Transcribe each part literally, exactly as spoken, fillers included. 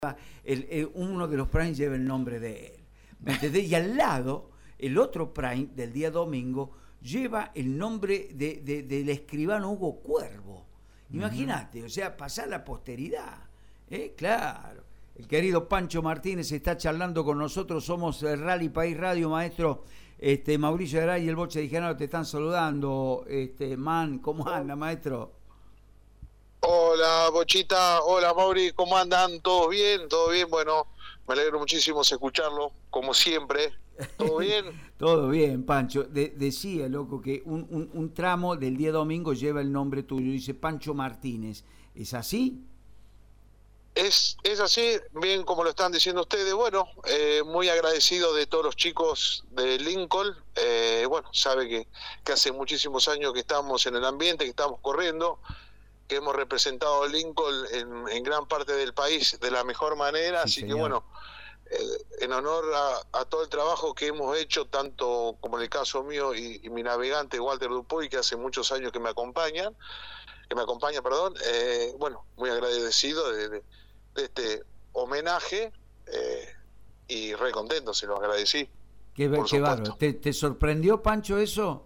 el, el, uno de los Prime lleva el nombre de él. ¿Me entendés? Y al lado, el otro Prime del día domingo lleva el nombre de, de, del escribano Hugo Cuervo. Imagínate, uh-huh. O sea, pasar la posteridad. ¿Eh? Claro. El querido Pancho Martínez está charlando con nosotros. Somos el Rally País Radio, maestro. Este, Mauricio Garay y el Boche de Genaro te están saludando. Este, man, ¿cómo anda, maestro? Hola, Bochita. Hola, Mauri. ¿Cómo andan? ¿Todo bien? ¿Todo bien? Bueno, me alegro muchísimo escucharlo, como siempre. ¿Todo bien? Todo bien, Pancho. De, decía, loco, que un, un, un tramo del día domingo lleva el nombre tuyo. Dice Pancho Martínez. ¿Es así? Es, es así, bien como lo están diciendo ustedes. Bueno, eh, muy agradecido de todos los chicos de Lincoln. Eh, bueno, sabe que, que hace muchísimos años que estamos en el ambiente, que estamos corriendo, que hemos representado a Lincoln en, en gran parte del país de la mejor manera. Sí, así señor. Que bueno, eh, en honor a, a todo el trabajo que hemos hecho, tanto como en el caso mío y, y mi navegante Walter Dupuy, que hace muchos años que me acompañan, que me acompaña, perdón, eh, bueno, muy agradecido de, de, de este homenaje eh, y re contento, se lo agradecí. Qué, qué bárbaro. ¿Te, ¿Te sorprendió, Pancho, eso?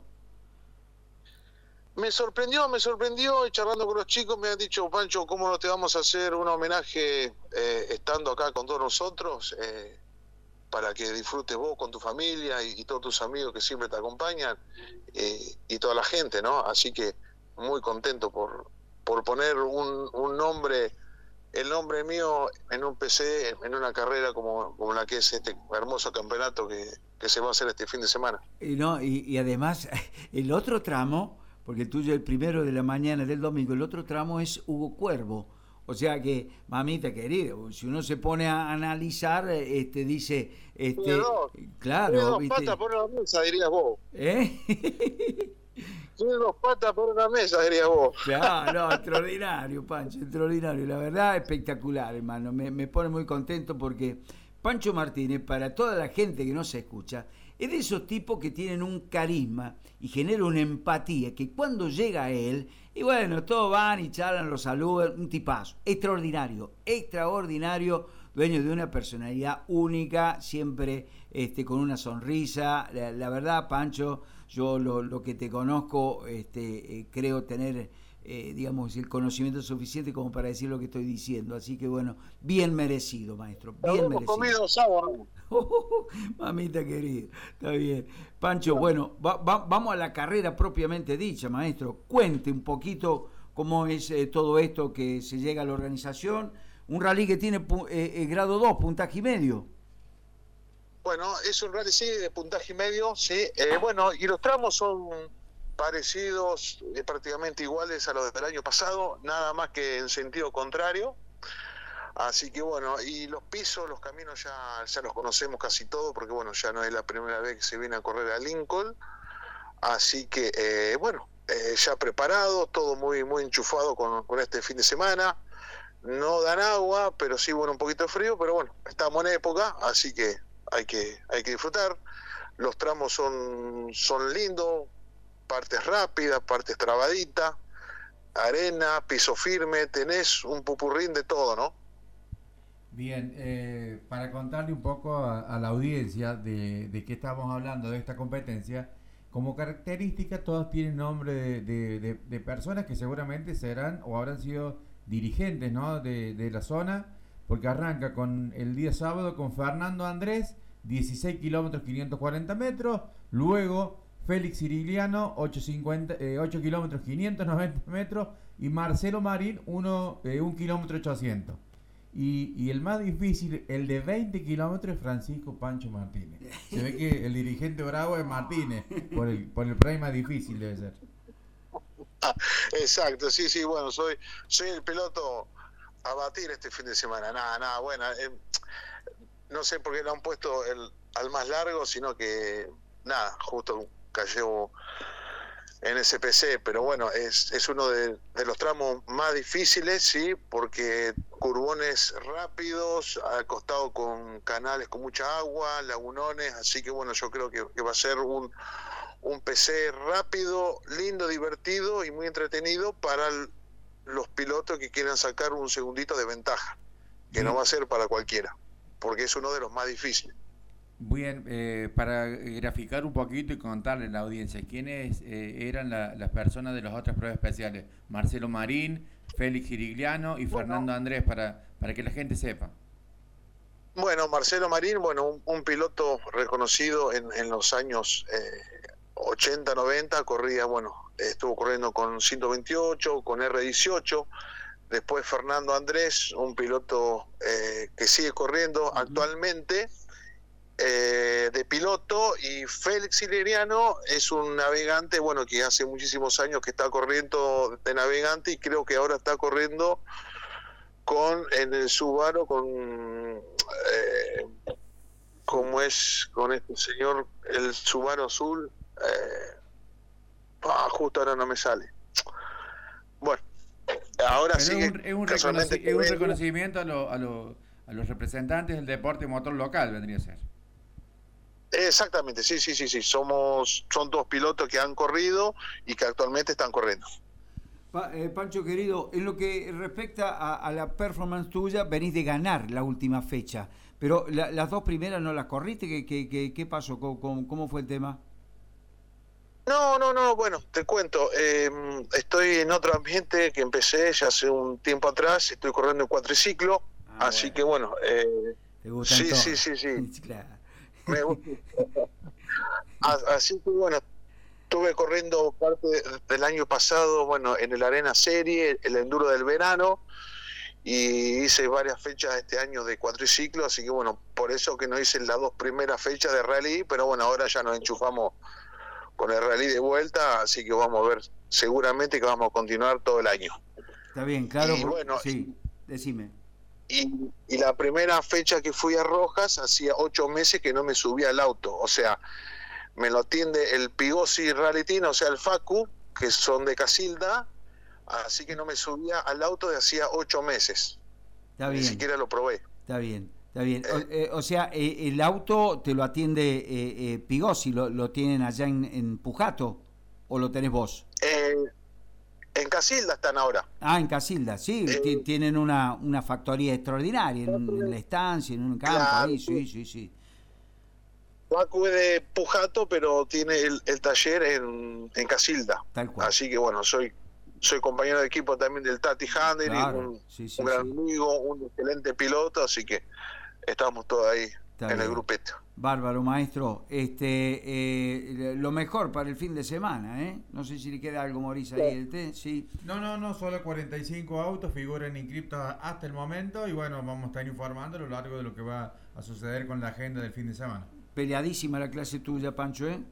Me sorprendió, me sorprendió, y charlando con los chicos me han dicho, Pancho, ¿cómo no te vamos a hacer un homenaje eh, estando acá con todos nosotros, eh, para que disfrutes vos con tu familia y, y todos tus amigos que siempre te acompañan, eh, y toda la gente, ¿no? Así que muy contento por, por poner un, un nombre, el nombre mío en un P C, en una carrera como, como la que es este hermoso campeonato que, que se va a hacer este fin de semana. Y, no, y, y además, el otro tramo, porque el tuyo es el primero de la mañana del domingo, el otro tramo es Hugo Cuervo. O sea que, mamita querida, si uno se pone a analizar, este dice, este, tiene dos, claro, tiene dos ¿viste? patas por una mesa, dirías vos. ¿Eh? Tiene dos patas por una mesa, dirías vos. Claro, no, extraordinario, Pancho, extraordinario. La verdad, espectacular, hermano. Me, me pone muy contento porque Pancho Martínez, para toda la gente que no se escucha, es de esos tipos que tienen un carisma y genera una empatía que cuando llega a él, y bueno, todos van y charlan, lo saludan, un tipazo, extraordinario, extraordinario, dueño de una personalidad única, siempre este, con una sonrisa. La, la verdad, Pancho, yo lo, lo que te conozco, este, eh, creo tener, eh, digamos, el conocimiento suficiente como para decir lo que estoy diciendo. Así que bueno, bien merecido, maestro, bien merecido. Comido sábado. Oh, mamita querida, está bien. Pancho, bueno, va, va, vamos a la carrera propiamente dicha, maestro. Cuente un poquito cómo es eh, todo esto que se llega a la organización. Un rally que tiene eh, eh, grado dos, puntaje y medio. Bueno, es un rally, sí, de puntaje y medio, sí. Eh, bueno, y los tramos son parecidos, eh, prácticamente iguales a los del año pasado, nada más que en sentido contrario. Así que bueno, y los pisos, los caminos ya, ya los conocemos casi todos, porque bueno, ya no es la primera vez que se viene a correr a Lincoln. Así que eh, bueno, eh, ya preparado, todo muy muy enchufado con, con este fin de semana. No dan agua, pero sí, bueno, un poquito de frío, pero bueno, estamos en época, así que hay que hay que disfrutar. Los tramos son, son lindos, partes rápidas, partes trabaditas, arena, piso firme, tenés un pupurrín de todo, ¿no? Bien, eh, para contarle un poco a, a la audiencia de, de qué estamos hablando de esta competencia, como característica todas tienen nombre de, de, de, de personas que seguramente serán o habrán sido dirigentes, ¿no?, de, de la zona, porque arranca con el día sábado con Fernando Andrés, dieciséis kilómetros quinientos cuarenta metros, luego Félix Cirigliano, ocho kilómetros quinientos noventa metros, y Marcelo Marín, uno, eh, un kilómetro ochocientos. Y, y el más difícil, el de veinte kilómetros, es Francisco Pancho Martínez. Se ve que el dirigente bravo es Martínez, por el, por el premio más difícil debe ser. Exacto, sí, sí, bueno, soy soy el piloto a batir este fin de semana. Nada, nada, bueno, eh, no sé por qué lo han puesto el, al más largo, sino que, nada, justo cayó en ese P C, pero bueno, es, es uno de, de los tramos más difíciles, sí, porque curbones rápidos, acostado con canales con mucha agua, lagunones, así que bueno, yo creo que, que va a ser un, un P C rápido, lindo, divertido y muy entretenido para el, los pilotos que quieran sacar un segundito de ventaja. que Bien. no va a ser para cualquiera, porque es uno de los más difíciles. Bien, eh, para graficar un poquito y contarle a la audiencia, ¿quiénes eh, eran la, las personas de las otras pruebas especiales? Marcelo Marín, Félix Girigliano y bueno, Fernando Andrés, para, para que la gente sepa. Bueno, Marcelo Marín, bueno, un, un piloto reconocido en, en los años eh, ochenta, noventa, corría, bueno, estuvo corriendo con ciento veintiocho, con R dieciocho. Después Fernando Andrés, un piloto eh, que sigue corriendo uh-huh. actualmente, Eh, de piloto, y Félix Girigliano es un navegante, bueno, que hace muchísimos años que está corriendo de navegante y creo que ahora está corriendo con en el Subaru con eh, como es con este señor el Subaru azul eh, ah, justo ahora no me sale. Bueno, ahora sí es un, es un, reconoci es un reconocimiento a, lo, a, lo, a los representantes del deporte motor local, vendría a ser. Exactamente, sí, sí, sí, sí. Somos, son dos pilotos que han corrido y que actualmente están corriendo. Pa, eh, Pancho querido, en lo que respecta a, a la performance tuya, venís de ganar la última fecha, pero la, las dos primeras no las corriste. ¿Qué, qué, qué, qué pasó? ¿Cómo, cómo, ¿Cómo fue el tema? No, no, no, bueno, te cuento. Eh, estoy en otro ambiente que empecé ya hace un tiempo atrás. Estoy corriendo en cuatriciclo, ah, así bueno. que bueno. Eh, ¿Te gusta sí, sí, sí, sí, sí. Claro. Me gusta. Así que bueno, estuve corriendo parte del año pasado, bueno, en el Arena Serie, el Enduro del verano, y hice varias fechas este año de cuatriciclo, así que bueno, por eso que no hice las dos primeras fechas de rally, pero bueno, ahora ya nos enchufamos con el rally de vuelta, así que vamos a ver, seguramente que vamos a continuar todo el año. Está bien, claro. Y bueno, sí, decime. Y, y la primera fecha que fui a Rojas, hacía ocho meses que no me subía al auto, o sea, me lo atiende el Pigosi Rally Team, o sea, el Facu, que son de Casilda, así que no me subía al auto de hacía ocho meses. Está bien. Ni siquiera lo probé. Está bien, está bien. Eh, o, eh, o sea, eh, el auto te lo atiende eh, eh, Pigosi, ¿lo, lo tienen allá en, en Pujato o lo tenés vos? Eh, En Casilda están ahora. Ah, en Casilda, sí. Eh, tienen una, una factoría extraordinaria en, en la estancia, en un campo, claro, ahí, sí, sí, sí. Facu es de Pujato, pero tiene el, el taller en, en Casilda. Tal cual. Así que bueno, soy soy compañero de equipo también del Tati Hander, claro, un, sí, sí, un gran sí. amigo, un excelente piloto, así que estamos todos ahí. Está en bien. El grupete. Bárbaro, maestro. Este, eh, lo mejor para el fin de semana, ¿eh? No sé si le queda algo, Mauricio, ahí el té. Sí. No, no, no, solo cuarenta y cinco autos figuran inscriptos hasta el momento y bueno, vamos a estar informando a lo largo de lo que va a suceder con la agenda del fin de semana. Peleadísima la clase tuya, Pancho, ¿eh?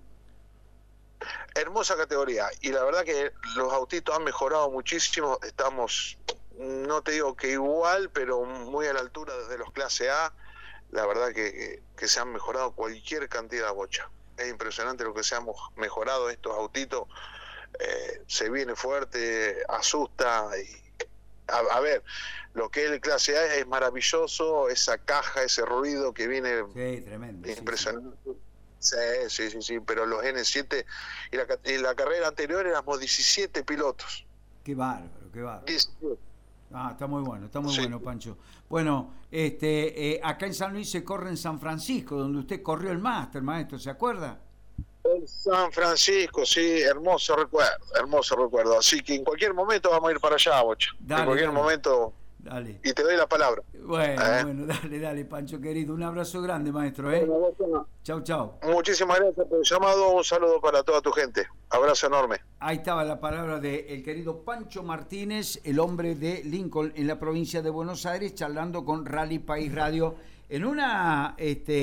Hermosa categoría. Y la verdad que los autitos han mejorado muchísimo. Estamos, no te digo que igual, pero muy a la altura de los clase A. La verdad que, que se han mejorado cualquier cantidad de bocha. Es impresionante lo que se han mejorado estos autitos. Eh, se viene fuerte, asusta. Y, a, a ver, lo que es el clase A es maravilloso, esa caja, ese ruido que viene. Sí, tremendo. Impresionante. Sí, sí, sí, sí, sí, pero los N siete y la, y la carrera anterior éramos diecisiete pilotos. Qué bárbaro, qué bárbaro. diecisiete. Ah, está muy bueno, está muy sí. bueno, Pancho. Bueno, este, eh, acá en San Luis se corre en San Francisco, donde usted corrió el máster, maestro, ¿se acuerda? En San Francisco, sí, hermoso recuerdo, hermoso recuerdo. Así que en cualquier momento vamos a ir para allá, Bocha. Dale, en cualquier dale. momento. Dale. Y te doy la palabra. Bueno, ¿Eh? bueno, dale, dale, Pancho querido. Un abrazo grande, maestro, ¿eh? Bueno, chau, chau. Muchísimas gracias por el llamado. Un saludo para toda tu gente. Abrazo enorme. Ahí estaba la palabra del querido Pancho Martínez, el hombre de Lincoln, en la provincia de Buenos Aires, charlando con Rally País Radio en una... este